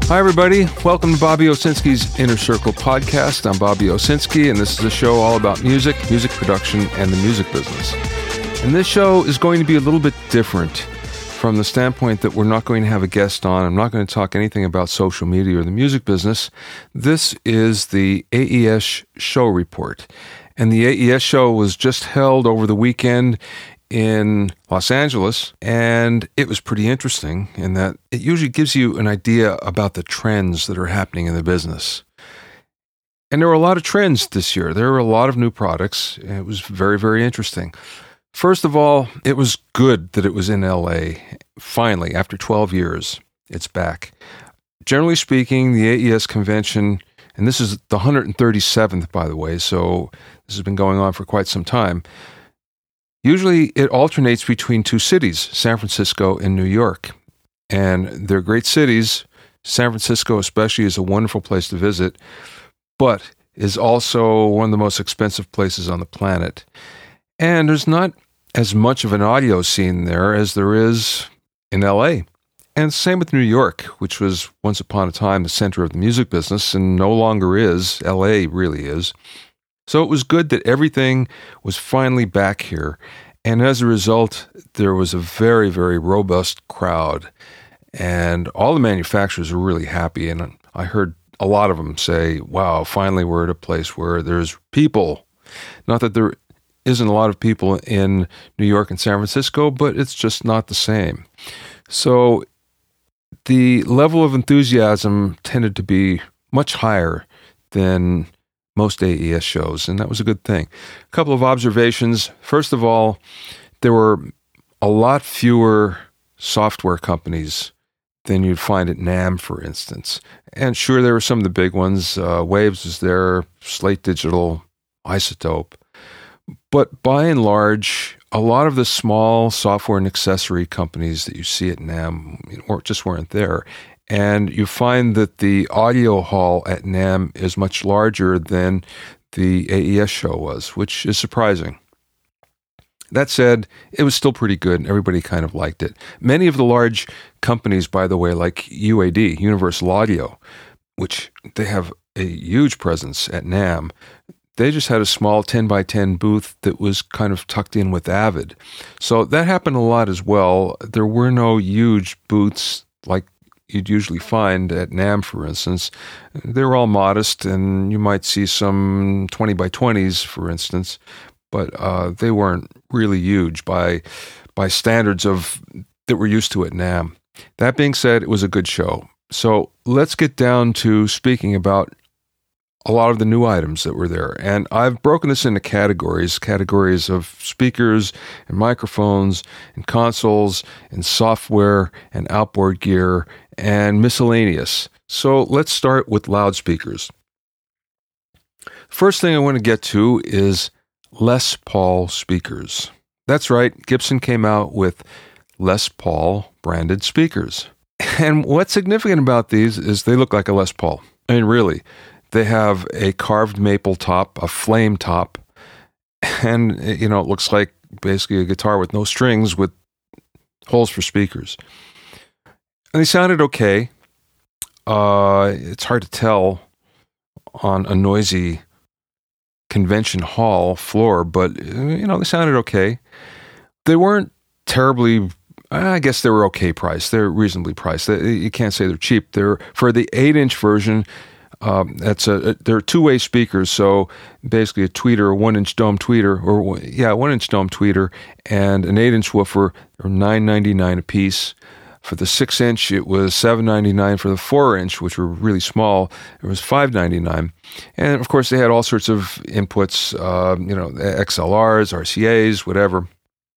Hi, everybody. Welcome to Bobby Owsinski's Inner Circle podcast. I'm Bobby Owsinski, and this is a show all about music, music production, and the music business. And this show is going to be a little bit different from the standpoint that we're not going to have a guest on. I'm not going to talk anything about social media or the music business. This is the AES show report. And the AES show was just held over the weekend in Los Angeles, and it was pretty interesting in that it usually gives you an idea about the trends that are happening in the business. And there were a lot of trends this year. There were a lot of new products, and it was very, very interesting. First of all, it was good that it was in LA. Finally, after 12 years, it's back. Generally speaking, the AES convention, and this is the 137th, by the way, so this has been going on for quite some time. Usually it alternates between two cities, San Francisco and New York. And they're great cities. San Francisco especially is a wonderful place to visit, but is also one of the most expensive places on the planet. And there's not as much of an audio scene there as there is in LA. And same with New York, which was once upon a time the center of the music business and no longer is. LA really is. So it was good that everything was finally back here. And as a result, there was a very, very robust crowd. And all the manufacturers were really happy. And I heard a lot of them say, wow, finally we're at a place where there's people. Not that there isn't a lot of people in New York and San Francisco, but it's just not the same. So the level of enthusiasm tended to be much higher than most AES shows, and that was a good thing. A couple of observations. First of all, there were a lot fewer software companies than you'd find at NAMM, for instance. And sure, there were some of the big ones. Waves was there, Slate Digital, Isotope. But by and large, a lot of the small software and accessory companies that you see at NAMM just weren't there. And you find that the audio hall at NAMM is much larger than the AES show was, which is surprising. That said, it was still pretty good, and everybody kind of liked it. Many of the large companies, by the way, like UAD, Universal Audio, which they have a huge presence at NAMM, they just had a small 10 by 10 booth that was kind of tucked in with Avid. So that happened a lot as well. There were no huge booths like you'd usually find at NAMM, for instance. They were all modest, and you might see some 20 by 20s, for instance, but they weren't really huge by standards of that we're used to at NAMM. That being said, it was a good show. So let's get down to speaking about a lot of the new items that were there. And I've broken this into categories of speakers and microphones and consoles and software and outboard gear and miscellaneous. So let's start with loudspeakers. First thing I want to get to is Les Paul speakers. That's right, Gibson came out with Les Paul branded speakers. And what's significant about these is they look like a Les Paul. I mean, really. They have a carved maple top, a flame top, and, it looks like basically a guitar with no strings with holes for speakers. And they sounded okay. It's hard to tell on a noisy convention hall floor, but, they sounded okay. They weren't terribly, I guess they were okay priced. They're reasonably priced. You can't say they're cheap. They're for the 8-inch version. They're two-way speakers, so basically a tweeter, a 1-inch dome tweeter, 1-inch dome tweeter, and an 8-inch woofer are $9.99 a piece. For the 6-inch, it was $7.99. For the 4-inch, which were really small, it was $5.99. And of course, they had all sorts of inputs, XLRs, RCAs, whatever.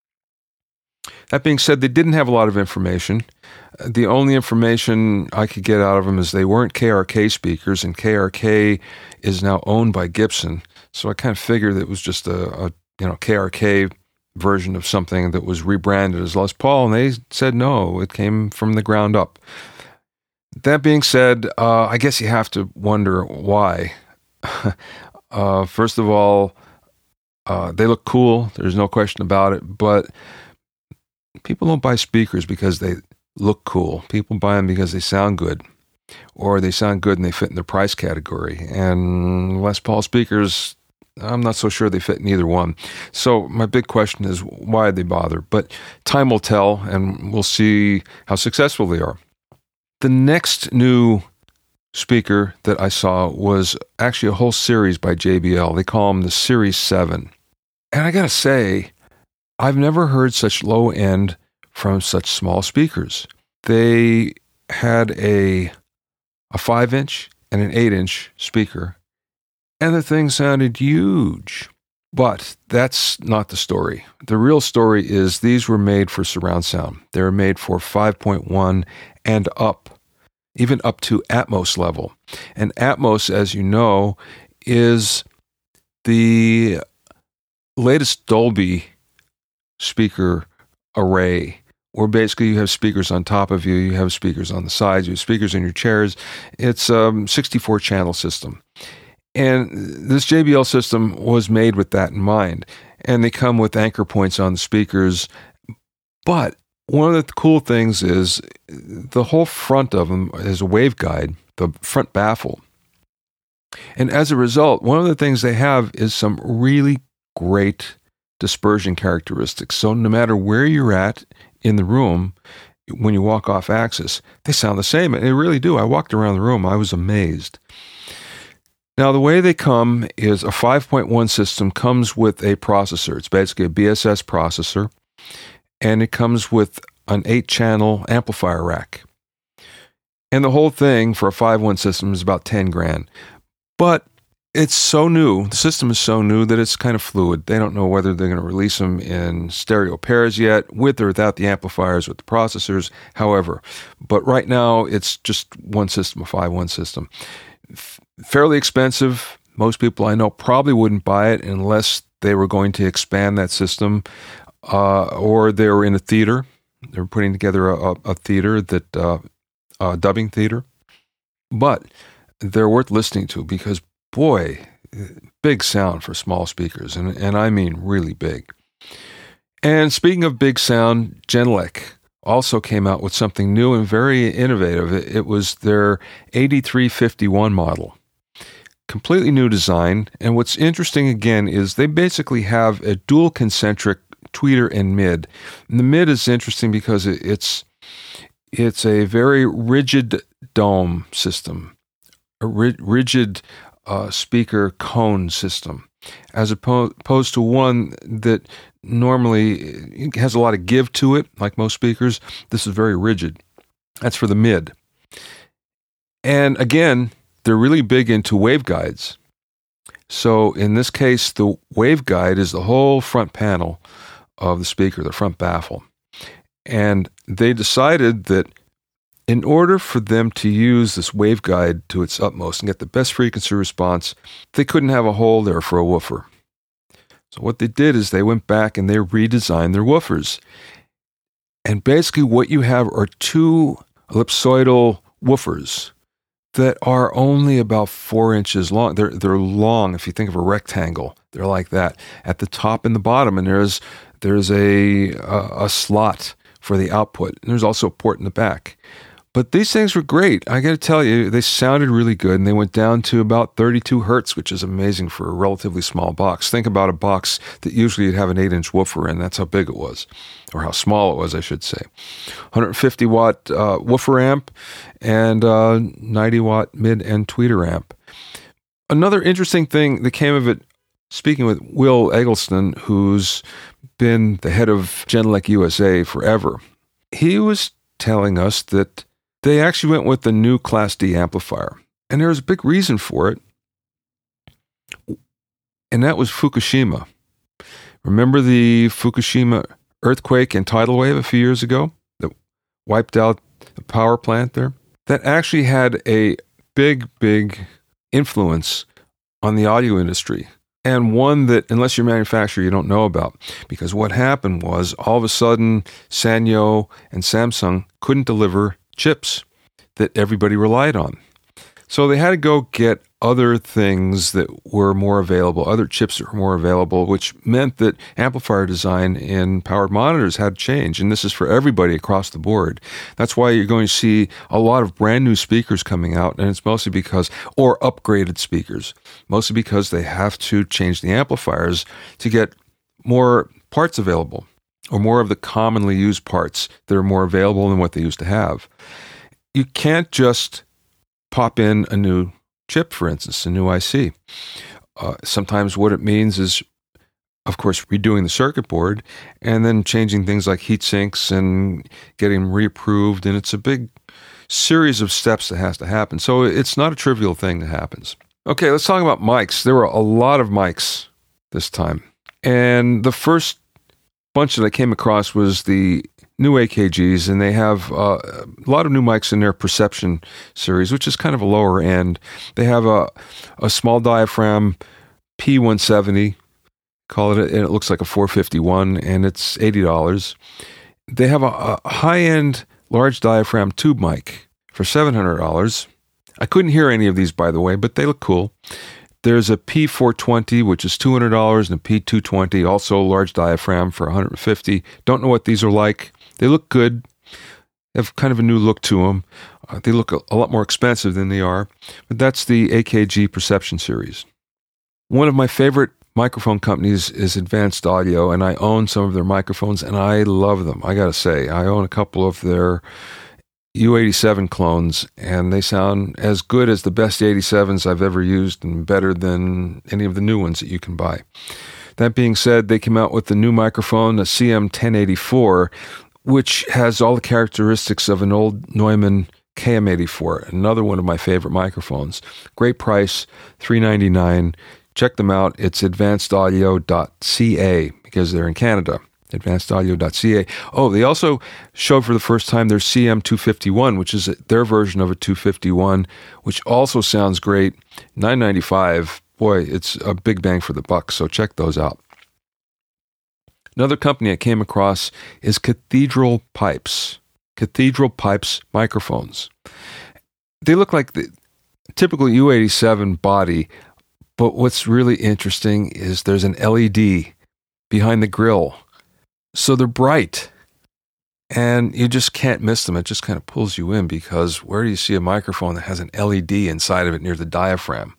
That being said, they didn't have a lot of information. The only information I could get out of them is they weren't KRK speakers, and KRK is now owned by Gibson. So I kind of figured it was just a KRK version of something that was rebranded as Les Paul, and they said no, it came from the ground up. That being said, I guess you have to wonder why. First of all, they look cool. There's no question about it, but people don't buy speakers because they look cool. People buy them because they sound good. or they sound good and they fit in their price category. And Les Paul speakers, I'm not so sure they fit in either one. So my big question is, why did they bother? But time will tell, and we'll see how successful they are. The next new speaker that I saw was actually a whole series by JBL. They call them the Series 7. And I got to say, I've never heard such low end from such small speakers. They had a 5-inch and an 8-inch speaker, and the thing sounded huge. But that's not the story. The real story is these were made for surround sound. They were made for 5.1 and up, even up to Atmos level. And Atmos, as you know, is the latest Dolby speaker array, where basically you have speakers on top of you, you have speakers on the sides, you have speakers in your chairs. It's a 64-channel system. And this JBL system was made with that in mind. And they come with anchor points on the speakers. But one of the cool things is the whole front of them is a waveguide, the front baffle. And as a result, one of the things they have is some really great dispersion characteristics. So no matter where you're at in the room, when you walk off axis, they sound the same. And they really do. I walked around the room. I was amazed. Now, the way they come is a 5.1 system comes with a processor. It's basically a BSS processor, and it comes with an 8-channel amplifier rack. And the whole thing for a 5.1 system is about $10,000. But it's so new, the system is so new that it's kind of fluid. They don't know whether they're going to release them in stereo pairs yet, with or without the amplifiers, with the processors, however. But right now, it's just one system, a 5.1 system. Fairly expensive. Most people I know probably wouldn't buy it unless they were going to expand that system, or they were in a theater. They're putting together a theater, a dubbing theater. But they're worth listening to because, boy, big sound for small speakers, and I mean really big. And speaking of big sound, Genelec also came out with something new and very innovative. It was their 8351 model. Completely new design, and what's interesting again is they basically have a dual concentric tweeter and mid. And the mid is interesting because it's a very rigid dome system, a rigid speaker cone system, as opposed to one that normally has a lot of give to it, like most speakers. This is very rigid. That's for the mid. And again, they're really big into waveguides. So in this case, the waveguide is the whole front panel of the speaker, the front baffle. And they decided that in order for them to use this waveguide to its utmost and get the best frequency response, they couldn't have a hole there for a woofer. So what they did is they went back and they redesigned their woofers. And basically what you have are two ellipsoidal woofers that are only about 4 inches long. They're long. If you think of a rectangle, they're like that at the top and the bottom. And there's a slot for the output. And there's also a port in the back. But these things were great. I got to tell you, they sounded really good, and they went down to about 32 hertz, which is amazing for a relatively small box. Think about a box that usually you'd have an 8-inch woofer in. That's how big it was, or how small it was, I should say. 150-watt woofer amp and 90-watt mid-end tweeter amp. Another interesting thing that came of it, speaking with Will Eggleston, who's been the head of Genelec USA forever, he was telling us that they actually went with the new Class D amplifier. And there was a big reason for it, and that was Fukushima. Remember the Fukushima earthquake and tidal wave a few years ago that wiped out the power plant there? That actually had a big, big influence on the audio industry, and one that, unless you're a manufacturer, you don't know about. Because what happened was, all of a sudden, Sanyo and Samsung couldn't deliver chips that everybody relied on. So they had to go get other things that were more available, other chips that were more available, which meant that amplifier design in powered monitors had to change. And this is for everybody across the board. That's why you're going to see a lot of brand new speakers coming out, and it's mostly because, or upgraded speakers, mostly because they have to change the amplifiers to get more parts available, or more of the commonly used parts that are more available than what they used to have. You can't just pop in a new chip, for instance, a new IC. Sometimes what it means is, of course, redoing the circuit board and then changing things like heat sinks and getting reapproved. And it's a big series of steps that has to happen. So it's not a trivial thing that happens. Okay, let's talk about mics. There were a lot of mics this time. And the first bunch that I came across was the new AKGs, and they have a lot of new mics in their Perception series, which is kind of a lower end. They have a small diaphragm P170, call it, and it looks like a 451, and it's $80. They have a high-end large diaphragm tube mic for $700. I couldn't hear any of these, by the way, but they look cool. There's a P420, which is $200, and a P220, also large diaphragm, for $150. Don't know what these are like. They look good. They have kind of a new look to them. They look a lot more expensive than they are. But that's the AKG Perception series. One of my favorite microphone companies is Advanced Audio, and I own some of their microphones, and I love them. I got to say, I own a couple of their U87 clones, and they sound as good as the best 87s I've ever used, and better than any of the new ones that you can buy. That being said, they came out with the new microphone, the CM1084, which has all the characteristics of an old Neumann KM84, another one of my favorite microphones. Great price, $399. Check them out. It's advancedaudio.ca, because they're in Canada. advancedaudio.ca. Oh, they also showed for the first time their CM251, which is their version of a 251, which also sounds great. $995. Boy, it's a big bang for the buck, so check those out. Another company I came across is Cathedral Pipes. Cathedral Pipes microphones. They look like the typical U87 body, but what's really interesting is there's an LED behind the grill. So they're bright, and you just can't miss them. It just kind of pulls you in, because where do you see a microphone that has an LED inside of it near the diaphragm?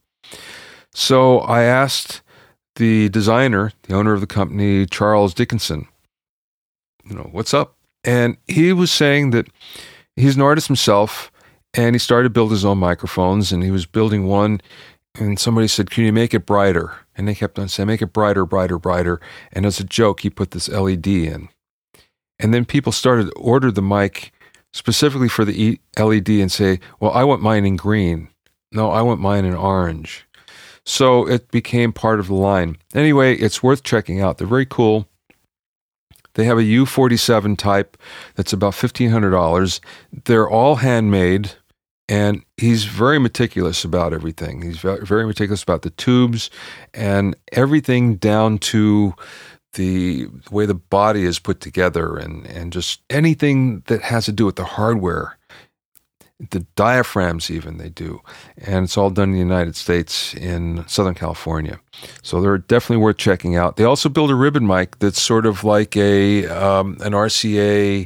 So I asked the designer, the owner of the company, Charles Dickinson, what's up? And he was saying that he's an artist himself, and he started to build his own microphones, and he was building one, and somebody said, can you make it brighter? And they kept on saying, make it brighter, brighter, brighter. And as a joke, he put this LED in. And then people started to order the mic specifically for the LED and say, well, I want mine in green. No, I want mine in orange. So it became part of the line. Anyway, it's worth checking out. They're very cool. They have a U47 type that's about $1,500. They're all handmade, and he's very meticulous about everything. He's very meticulous about the tubes and everything down to the way the body is put together, and just anything that has to do with the hardware. The diaphragms even they do. And it's all done in the United States in Southern California. So they're definitely worth checking out. They also build a ribbon mic that's sort of like an RCA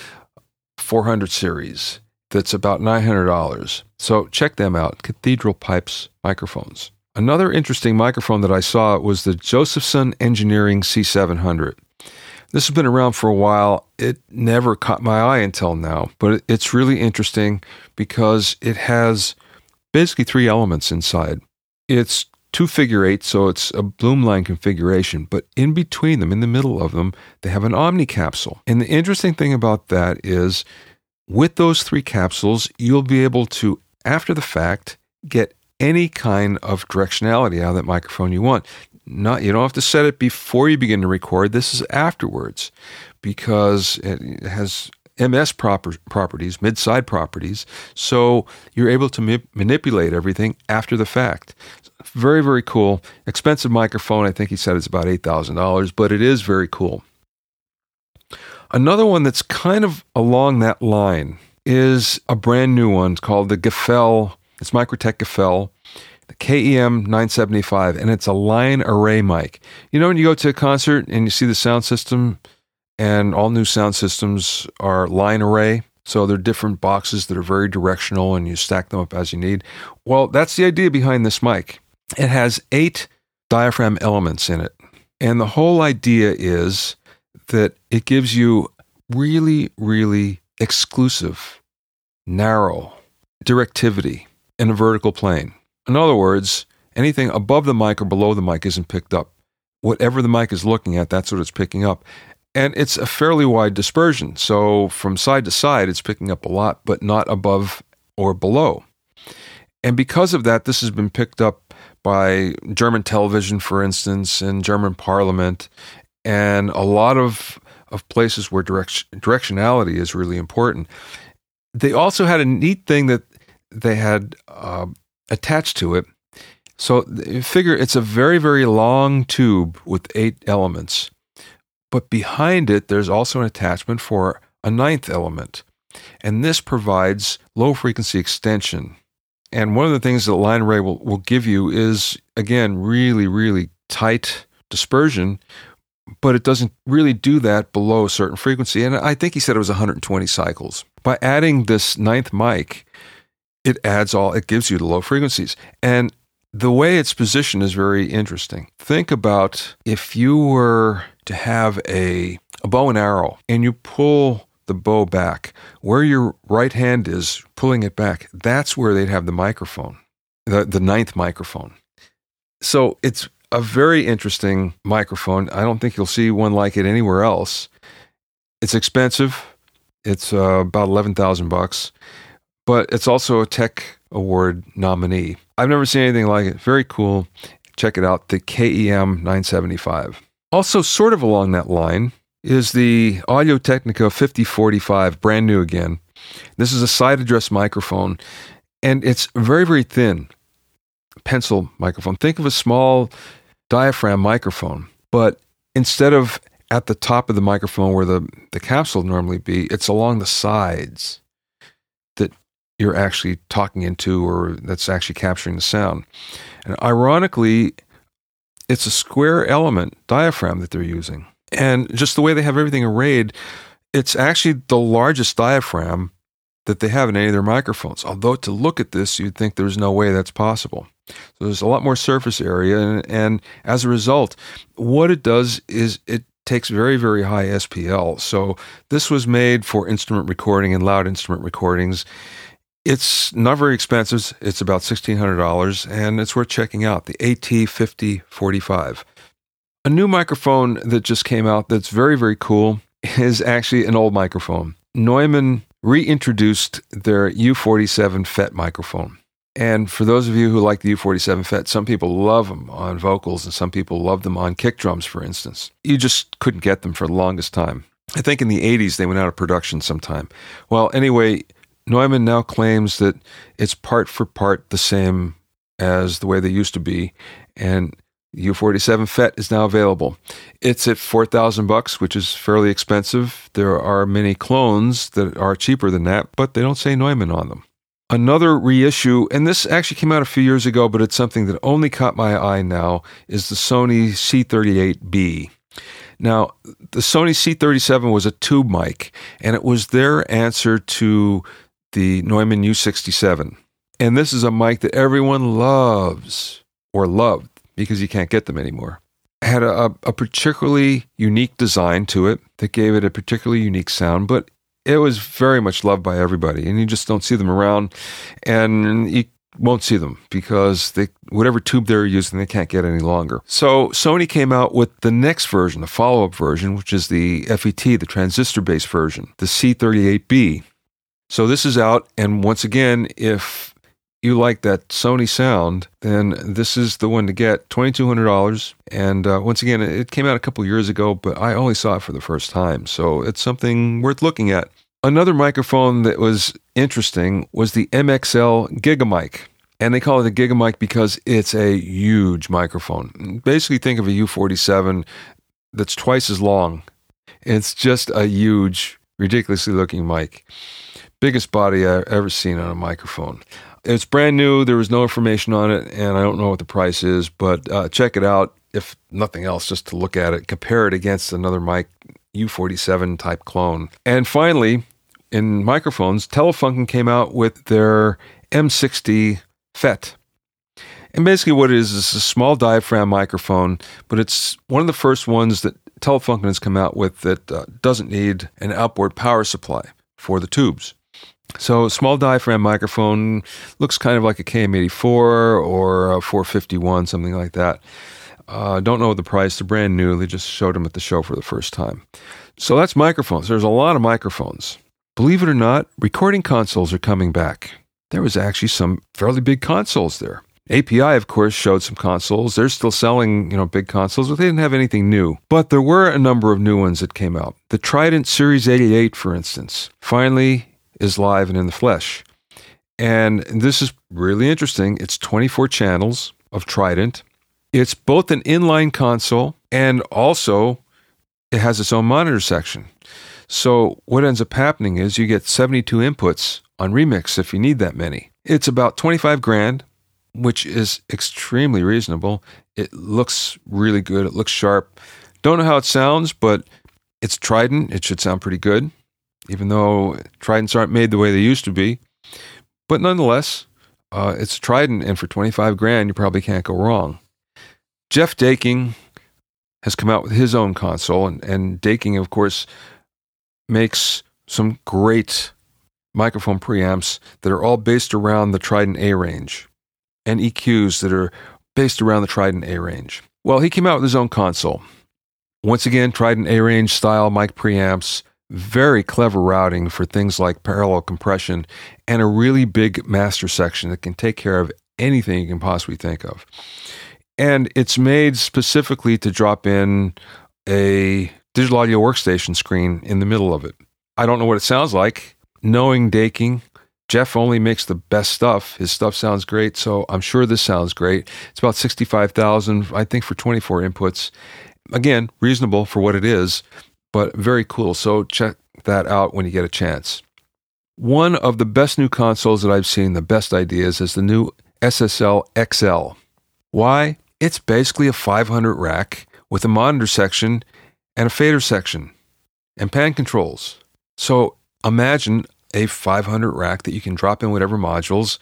400 series that's about $900. So check them out, Cathedral Pipes microphones. Another interesting microphone that I saw was the Josephson Engineering C700. This has been around for a while. It never caught my eye until now, but it's really interesting because it has basically three elements inside. It's two figure eight, so it's a Bloomline configuration, but in between them, in the middle of them, they have an Omni capsule. And the interesting thing about that is with those three capsules, you'll be able to, after the fact, get any kind of directionality out of that microphone you want. You don't have to set it before you begin to record. This is afterwards, because it has MS properties, mid-side properties, so you're able to manipulate everything after the fact. Very, very cool. Expensive microphone. I think he said it's about $8,000, but it is very cool. Another one that's kind of along that line is a brand new one called the Gefell. It's Microtech Gefell. the KEM 975, and it's a line array mic. You know when you go to a concert and you see the sound system, and all new sound systems are line array, so they're different boxes that are very directional and you stack them up as you need. Well, that's the idea behind this mic. It has 8 diaphragm elements in it, and the whole idea is that it gives you really, really exclusive, narrow directivity in a vertical plane. In other words, anything above the mic or below the mic isn't picked up. Whatever the mic is looking at, that's what it's picking up. And it's a fairly wide dispersion. So from side to side, it's picking up a lot, but not above or below. And because of that, this has been picked up by German television, for instance, and German parliament, and a lot of places where directionality is really important. They also had a neat thing that they had attached to it. So figure it's a very, very long tube with 8 elements. But behind it, there's also an attachment for a 9th element. And this provides low-frequency extension. And one of the things that line array will give you is, again, really, really tight dispersion, but it doesn't really do that below a certain frequency. And I think he said it was 120 cycles. By adding this 9th mic, it gives you the low frequencies. And the way it's positioned is very interesting. Think about if you were to have a bow and arrow and you pull the bow back, where your right hand is pulling it back, that's where they'd have the microphone, the 9th microphone. So it's a very interesting microphone. I don't think you'll see one like it anywhere else. It's expensive. It's about $11,000, but it's also a Tech Award nominee. I've never seen anything like it. Very cool. Check it out, the KEM 975. Also, sort of along that line, is the Audio-Technica 5045, brand new again. This is a side address microphone, and it's very, very thin pencil microphone. Think of a small diaphragm microphone, but instead of at the top of the microphone where the capsule would normally be, it's along the sides that you're actually talking into, or that's actually capturing the sound. And ironically, it's a square element diaphragm that they're using. And just the way they have everything arrayed, it's actually the largest diaphragm that they have in any of their microphones. Although to look at this, you'd think there's no way that's possible. So there's a lot more surface area. And as a result, what it does is it takes very, very high SPL. So this was made for instrument recording and loud instrument recordings. It's not very expensive. It's about $1,600, and it's worth checking out, the AT5045. A new microphone that just came out that's very, very cool is actually an old microphone. Neumann reintroduced their U47 FET microphone. And for those of you who like the U47 FET, some people love them on vocals and some people love them on kick drums, for instance. You just couldn't get them for the longest time. I think in the 80s they went out of production sometime. Well, anyway, Neumann now claims that it's part for part the same as the way they used to be, and U47 FET is now available. It's at $4,000, which is fairly expensive. There are many clones that are cheaper than that, but they don't say Neumann on them. Another reissue, and this actually came out a few years ago, but it's something that only caught my eye now, is the Sony C38B. Now, the Sony C37 was a tube mic, and it was their answer to the Neumann U67. And this is a mic that everyone loves, or loved, because you can't get them anymore. It had a particularly unique design to it that gave it a particularly unique sound, but it was very much loved by everybody, and you just don't see them around, and you won't see them because whatever tube they're using, they can't get any longer. So Sony came out with the next version, the follow-up version, which is the FET, the transistor-based version, the C38B. So this is out, and once again, if you like that Sony sound, then this is the one to get, $2,200. And once again, it came out a couple years ago, but I only saw it for the first time, so it's something worth looking at. Another microphone that was interesting was the MXL Gigamic. And they call it a Gigamic because it's a huge microphone. Basically, think of a U47 that's twice as long. It's just a huge, ridiculously looking mic. Biggest body I've ever seen on a microphone. It's brand new. There was no information on it, and I don't know what the price is, but check it out, if nothing else, just to look at it. Compare it against another mic, U47 type clone. And finally, in microphones, Telefunken came out with their M60 FET. And basically what it is a small diaphragm microphone, but it's one of the first ones that Telefunken has come out with that doesn't need an outboard power supply for the tubes. So small diaphragm microphone, looks kind of like a KM84 or a 451, something like that. Don't know the price. They're brand new. They just showed them at the show for the first time. So that's microphones. There's a lot of microphones. Believe it or not, recording consoles are coming back. There was actually some fairly big consoles there. API, of course, showed some consoles. They're still selling, big consoles, but they didn't have anything new. But there were a number of new ones that came out. The Trident Series 88, for instance, finally is live and in the flesh. And this is really interesting. It's 24 channels of Trident. It's both an inline console and also it has its own monitor section. So what ends up happening is you get 72 inputs on Remix if you need that many. It's about $25,000, which is extremely reasonable. It looks really good. It looks sharp. Don't know how it sounds, but it's Trident. It should sound pretty good, even though Tridents aren't made the way they used to be. But nonetheless, it's Trident, and for $25,000, you probably can't go wrong. Jeff Daking has come out with his own console, and Daking, of course, makes some great microphone preamps that are all based around the Trident A range, and EQs that are based around the Trident A range. Well, he came out with his own console. Once again, Trident A range style mic preamps, very clever routing for things like parallel compression, and a really big master section that can take care of anything you can possibly think of. And it's made specifically to drop in a digital audio workstation screen in the middle of it. I don't know what it sounds like. Knowing Daking, Jeff only makes the best stuff. His stuff sounds great, so I'm sure this sounds great. It's about $65,000, I think, for 24 inputs. Again, reasonable for what it is, but very cool. So check that out when you get a chance. One of the best new consoles that I've seen, the best ideas, is the new SSL XL. Why? It's basically a 500 rack with a monitor section and a fader section and pan controls. So imagine a 500 rack that you can drop in whatever modules,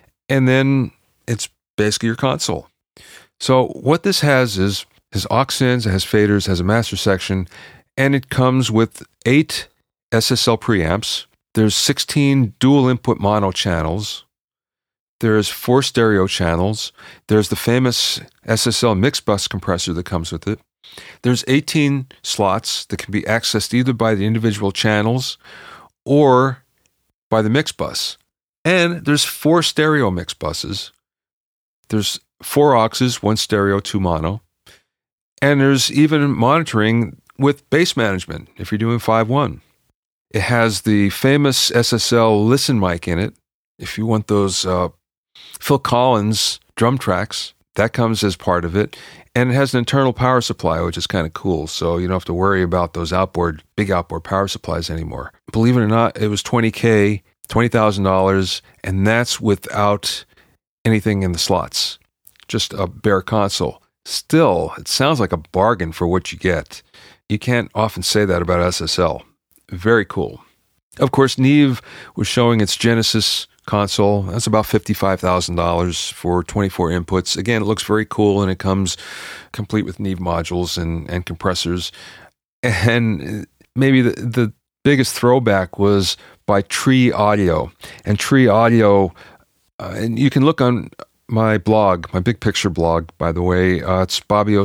and then it's basically your console. So what this has is aux ins, it has faders, it has a master section, and it comes with 8 SSL preamps. There's 16 dual input mono channels. There's 4 stereo channels. There's the famous SSL mix bus compressor that comes with it. There's 18 slots that can be accessed either by the individual channels or by the mix bus. And there's 4 stereo mix buses. There's 4 auxes, 1 stereo, 2 mono. And there's even monitoring with bass management if you're doing 5.1. It has the famous SSL listen mic in it. If you want those Phil Collins drum tracks, that comes as part of it. And it has an internal power supply, which is kind of cool. So you don't have to worry about those big outboard power supplies anymore. Believe it or not, it was $20,000, and that's without anything in the slots. Just a bare console. Still, it sounds like a bargain for what you get. You can't often say that about SSL. Very cool. Of course, Neve was showing its Genesis console. That's about $55,000 for 24 inputs. Again, it looks very cool, and it comes complete with Neve modules and compressors. And maybe the biggest throwback was by Tree Audio. And Tree Audio, and you can look on my blog, my big picture blog, by the way. It's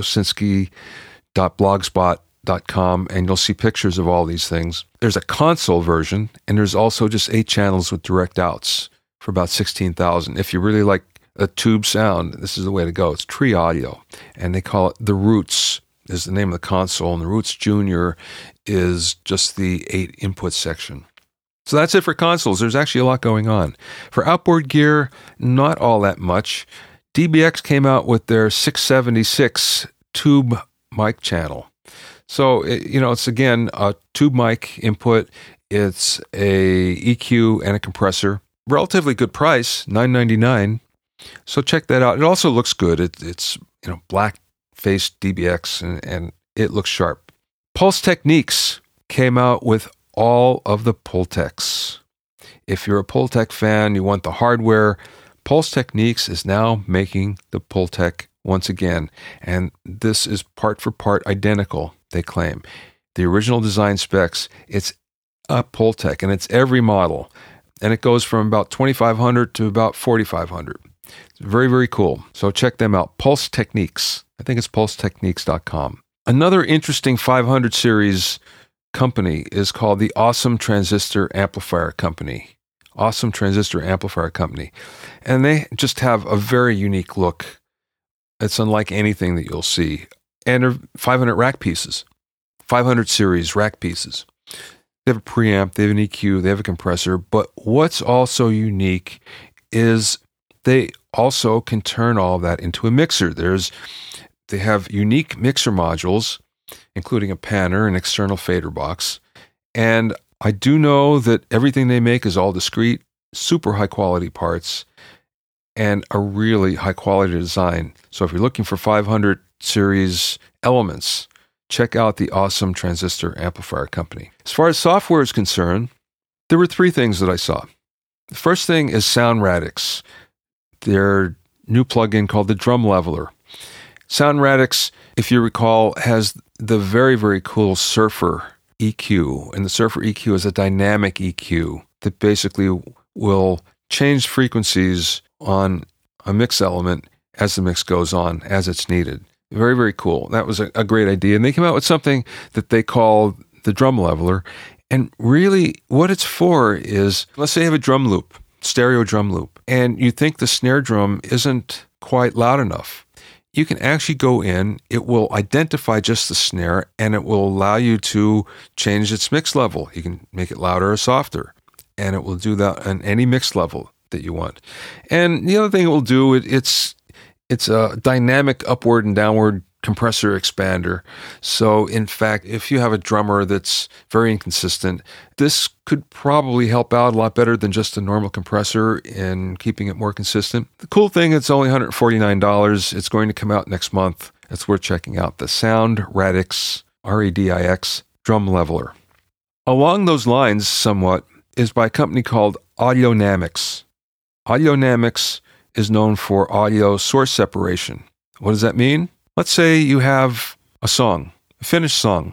bobbyosinski.blogspot.com, and you'll see pictures of all these things. There's a console version, and there's also just 8 channels with direct outs for about $16,000. If you really like a tube sound, this is the way to go. It's Tree Audio, and they call it The Roots is the name of the console, and The Roots Junior is just the 8 input section. So that's it for consoles. There's actually a lot going on. For outboard gear, not all that much. DBX came out with their 676 tube mic channel. So, it's again a tube mic input. It's a EQ and a compressor. relatively good price, $9.99. So check that out. It also looks good. It's black face DBX and it looks sharp. Pulse Techniques came out with all of the Pultecs. If you're a Pultec fan, you want the hardware, Pulse Techniques is now making the Pultec once again. And this is part for part identical, they claim. The original design specs, it's a Pultec, and it's every model. And it goes from about 2,500 to about 4,500. It's very, very cool. So check them out. Pulse Techniques. I think it's pulsetechniques.com. Another interesting 500 series company is called the Awesome Transistor Amplifier Company. Awesome Transistor Amplifier Company. And they just have a very unique look. It's unlike anything that you'll see. And they're 500 rack pieces. 500 series rack pieces. They have a preamp, they have an EQ, they have a compressor, but what's also unique is they also can turn all of that into a mixer. They have unique mixer modules, including a panner, an external fader box, and I do know that everything they make is all discrete, super high quality parts, and a really high quality design. So if you're looking for 500 series elements, check out the Awesome Transistor Amplifier Company. As far as software is concerned, there were 3 things that I saw. The first thing is Sound Radix, their new plugin called the Drum Leveler. Sound Radix, if you recall, has the very, very cool Surfer EQ, and the Surfer EQ is a dynamic EQ that basically will change frequencies on a mix element as the mix goes on, as it's needed. Very, very cool. That was a great idea. And they came out with something that they call the Drum Leveler. And really what it's for is, let's say you have a drum loop, stereo drum loop, and you think the snare drum isn't quite loud enough. You can actually go in, it will identify just the snare, and it will allow you to change its mix level. You can make it louder or softer, and it will do that on any mix level that you want. And the other thing it will do, it's a dynamic upward and downward compressor expander. So in fact, if you have a drummer that's very inconsistent, this could probably help out a lot better than just a normal compressor in keeping it more consistent. The cool thing, it's only $149. It's going to come out next month. It's worth checking out. The Sound Radix, RADIX Drum Leveler. Along those lines somewhat is by a company called Audionamics. Audionamics is known for audio source separation. What does that mean? Let's say you have a song, a finished song,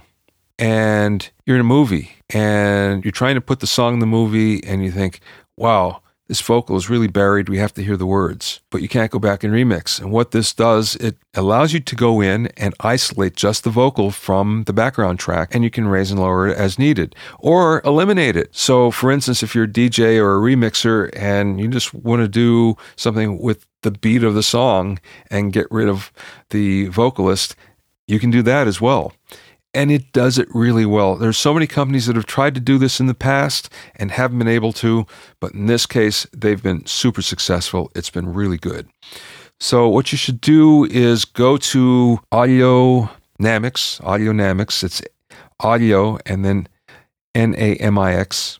and you're in a movie, and you're trying to put the song in the movie, and you think, wow, this vocal is really buried, we have to hear the words, but you can't go back and remix. And what this does, it allows you to go in and isolate just the vocal from the background track, and you can raise and lower it as needed, or eliminate it. So for instance, if you're a DJ or a remixer and you just want to do something with the beat of the song and get rid of the vocalist, you can do that as well. And it does it really well. There's so many companies that have tried to do this in the past and haven't been able to, but in this case, they've been super successful. It's been really good. So what you should do is go to Audionamics. It's audio and then Namix,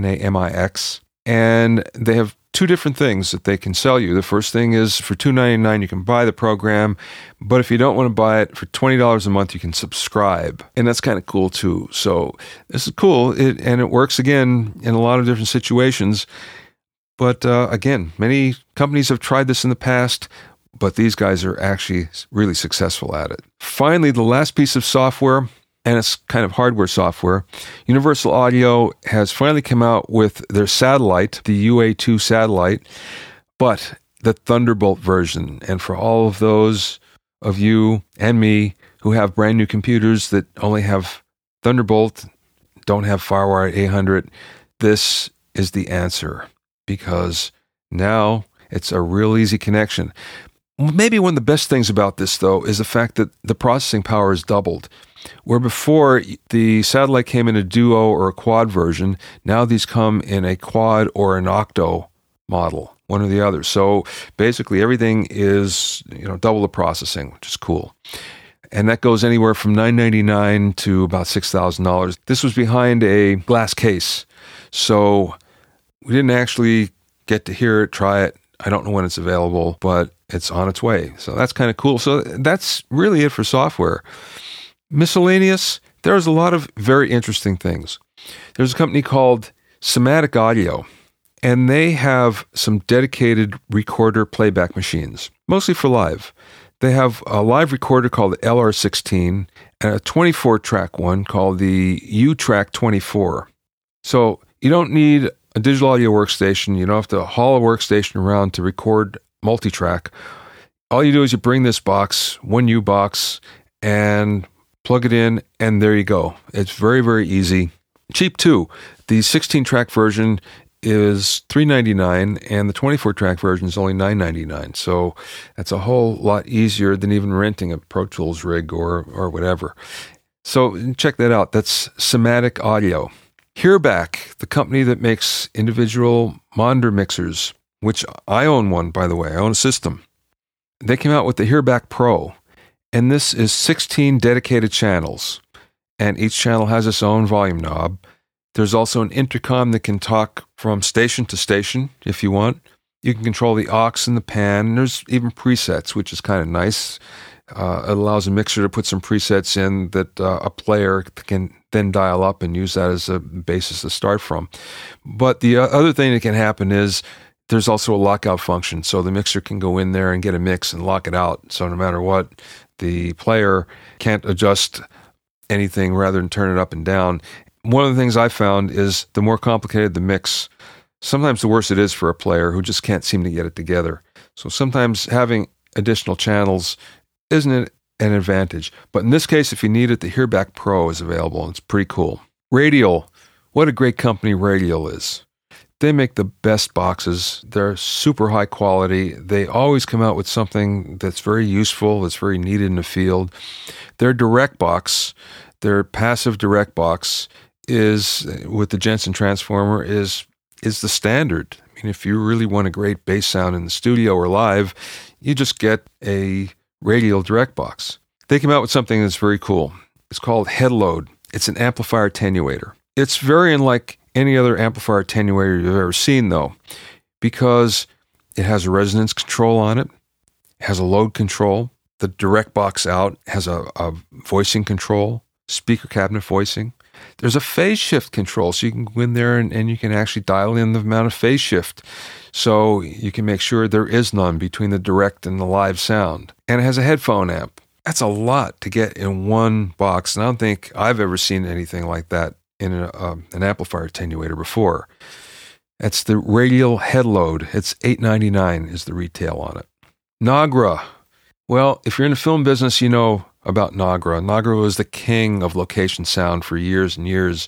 and they have 2 different things that they can sell you. The first thing is for $2.99 you can buy the program, but if you don't want to buy it, for $20 a month you can subscribe, and that's kind of cool too. So this is cool, and it works again in a lot of different situations. But again, many companies have tried this in the past, but these guys are actually really successful at it. Finally, the last piece of software, and it's kind of hardware software. Universal Audio has finally come out with their satellite, the UA2 satellite, but the Thunderbolt version. And for all of those of you and me who have brand new computers that only have Thunderbolt, don't have FireWire 800, this is the answer, because now it's a real easy connection. Maybe one of the best things about this, though, is the fact that the processing power is doubled. Where before the satellite came in a duo or a quad version, now these come in a quad or an octo model, one or the other. So basically everything is, double the processing, which is cool. And that goes anywhere from $999 to about $6,000. This was behind a glass case, so we didn't actually get to hear it, try it. I don't know when it's available, but it's on its way. So that's kind of cool. So that's really it for software. Miscellaneous, there's a lot of very interesting things. There's a company called Somatic Audio, and they have some dedicated recorder playback machines, mostly for live. They have a live recorder called the LR16 and a 24-track one called the U-Track 24. So you don't need a digital audio workstation. You don't have to haul a workstation around to record multi-track. All you do is you bring this box, one U-box, and plug it in, and there you go. It's very, very easy. Cheap too. The 16-track version is $399, and the 24-track version is only $999. So that's a whole lot easier than even renting a Pro Tools rig or whatever. So check that out. That's Somatic Audio. Hearback, the company that makes individual monitor mixers, which I own one, by the way. I own a system. They came out with the Hearback Pro, and this is 16 dedicated channels, and each channel has its own volume knob. There's also an intercom that can talk from station to station if you want. You can control the aux and the pan, and there's even presets, which is kind of nice. It allows a mixer to put some presets in that a player can then dial up and use that as a basis to start from. But the other thing that can happen is there's also a lockout function. So the mixer can go in there and get a mix and lock it out. So no matter what, the player can't adjust anything rather than turn it up and down. One of the things I found is the more complicated the mix, sometimes the worse it is for a player who just can't seem to get it together. So sometimes having additional channels isn't an advantage. But in this case, if you need it, the Hearback Pro is available, and it's pretty cool. Radial, what a great company Radial is. They make the best boxes. They're super high quality. They always come out with something that's very useful, that's very needed in the field. Their direct box, their passive direct box is, with the Jensen Transformer, is the standard. I mean, if you really want a great bass sound in the studio or live, you just get a Radial direct box. They came out with something that's very cool. It's called Headload. It's an amplifier attenuator. It's very unlike any other amplifier attenuator you've ever seen, though, because it has a resonance control on it, it has a load control, the direct box out has a voicing control, speaker cabinet voicing. There's a phase shift control, so you can go in there and you can actually dial in the amount of phase shift. So you can make sure there is none between the direct and the live sound. And it has a headphone amp. That's a lot to get in one box, and I don't think I've ever seen anything like that in an amplifier attenuator before. That's the Radial Headload. It's $899 is the retail on it. Nagra. Well, if you're in the film business, you know about Nagra. Nagra was the king of location sound for years and years.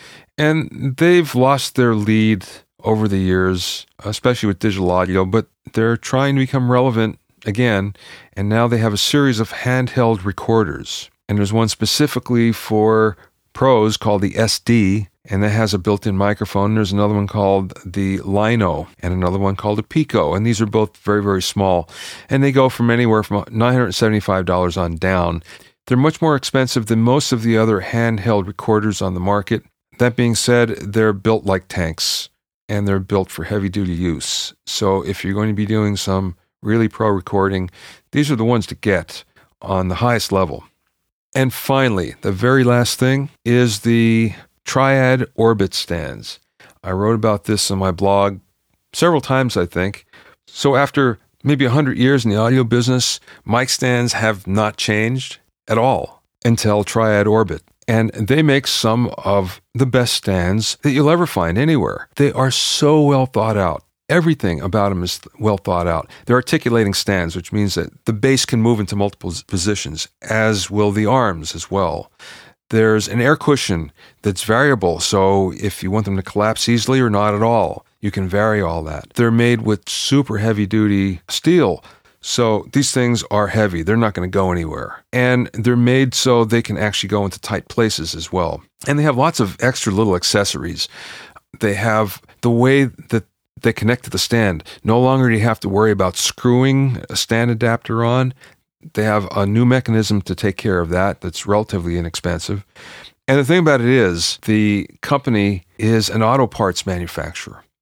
And they've lost their lead over the years, especially with digital audio, but they're trying to become relevant again. And now they have a series of handheld recorders. And there's one specifically for pros called the SD, and that has a built-in microphone. There's another one called the Lino and another one called a Pico, and these are both very, very small. And they go from anywhere from $975 on down. They're much more expensive than most of the other handheld recorders on the market. That being said, they're built like tanks, and they're built for heavy-duty use. So if you're going to be doing some really pro recording, these are the ones to get on the highest level. And finally, the very last thing is the Triad Orbit stands. I wrote about this on my blog several times, I think. So after maybe 100 years in the audio business, mic stands have not changed at all until Triad Orbit. And they make some of the best stands that you'll ever find anywhere. They are so well thought out. Everything about them is well thought out. They're articulating stands, which means that the bass can move into multiple positions, as will the arms as well. There's an air cushion that's variable, so if you want them to collapse easily or not at all, you can vary all that. They're made with super heavy-duty steel, so these things are heavy. They're not going to go anywhere. And they're made so they can actually go into tight places as well. And they have lots of extra little accessories. They have the way that they connect to the stand. No longer do you have to worry about screwing a stand adapter on. They have a new mechanism to take care of that that's relatively inexpensive. And the thing about it is, the company is an auto parts manufacturer.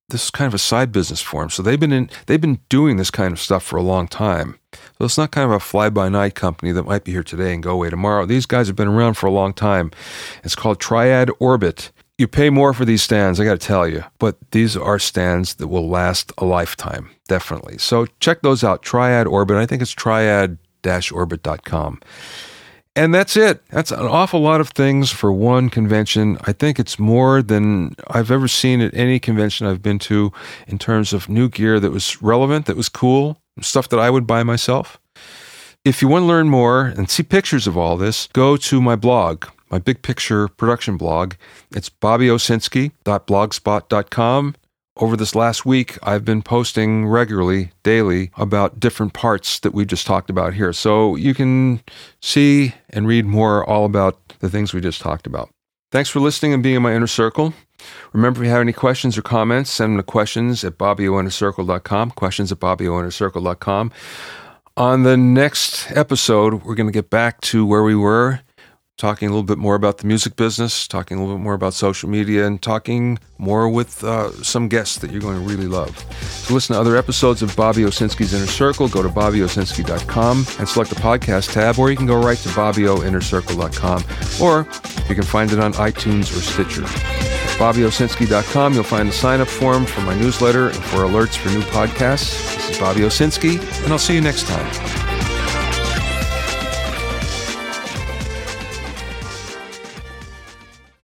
this is kind of a side business for them. So they've been doing this kind of stuff for a long time. So it's not kind of a fly-by-night company that might be here today and go away tomorrow. These guys have been around for a long time. It's called Triad Orbit. You pay more for these stands, I got to tell you, but these are stands that will last a lifetime, definitely. So check those out, Triad Orbit. I think it's triad-orbit.com. And that's it. That's an awful lot of things for one convention. I think it's more than I've ever seen at any convention I've been to in terms of new gear that was relevant, that was cool, stuff that I would buy myself. If you want to learn more and see pictures of all this, go to my blog, my big picture production blog. It's bobbyosinski.blogspot.com. Over this last week, I've been posting regularly, daily, about different parts that we just talked about here. So you can see and read more all about the things we just talked about. Thanks for listening and being in my inner circle. Remember, if you have any questions or comments, send them to questions@bobbyoinnercircle.com, questions@bobbyoinnercircle.com. On the next episode, we're going to get back to where we were, talking a little bit more about the music business, talking a little bit more about social media, and talking more with some guests that you're going to really love. To listen to other episodes of Bobby Owsinski's Inner Circle, go to bobbyosinski.com and select the podcast tab, or you can go right to bobbyoinnercircle.com, or you can find it on iTunes or Stitcher. At bobbyosinski.com, you'll find the sign-up form for my newsletter and for alerts for new podcasts. This is Bobby Owsinski, and I'll see you next time.